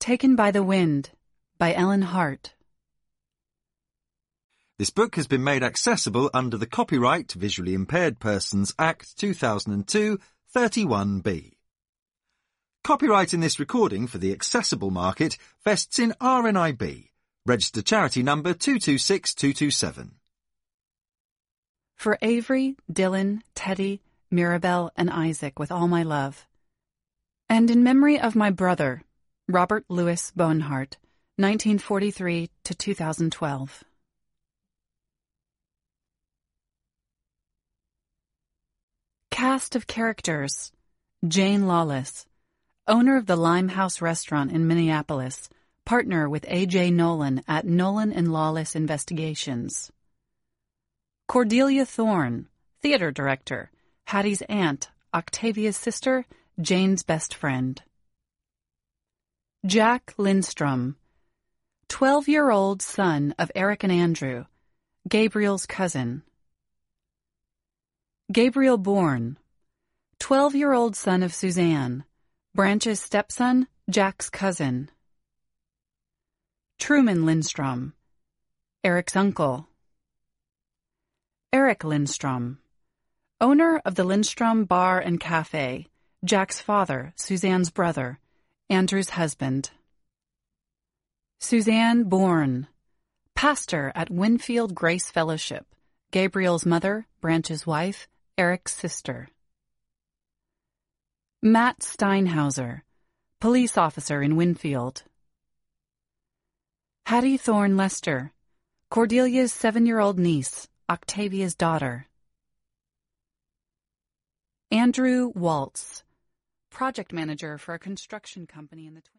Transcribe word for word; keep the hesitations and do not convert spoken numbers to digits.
Taken by the Wind by Ellen Hart. This book has been made accessible under the Copyright Visually Impaired Persons Act two thousand two, thirty-one B. Copyright in this recording for the accessible market vests in R N I B, registered charity number two two six two two seven. For Avery, Dylan, Teddy, Mirabelle, and Isaac with all my love. And in memory of my brother, Robert Louis Bowenhart, nineteen forty-three to two thousand twelve. Cast of characters: Jane Lawless, owner of the Limehouse Restaurant in Minneapolis, partner with A J Nolan at Nolan and Lawless Investigations. Cordelia Thorne, theater director, Hattie's aunt, Octavia's sister, Jane's best friend. Jack Lindstrom, twelve-year-old son of Eric and Andrew, Gabriel's cousin. Gabriel Bourne, twelve-year-old son of Suzanne, Branch's stepson, Jack's cousin. Truman Lindstrom, Eric's uncle. Eric Lindstrom, owner of the Lindstrom Bar and Cafe, Jack's father, Suzanne's brother, Andrew's husband. Suzanne Bourne, pastor at Winfield Grace Fellowship, Gabriel's mother, Branch's wife, Eric's sister. Matt Steinhauser, police officer in Winfield. Hattie Thorne Lester, Cordelia's seven-year-old niece, Octavia's daughter. Andrew Waltz, project manager for a construction company in the Twin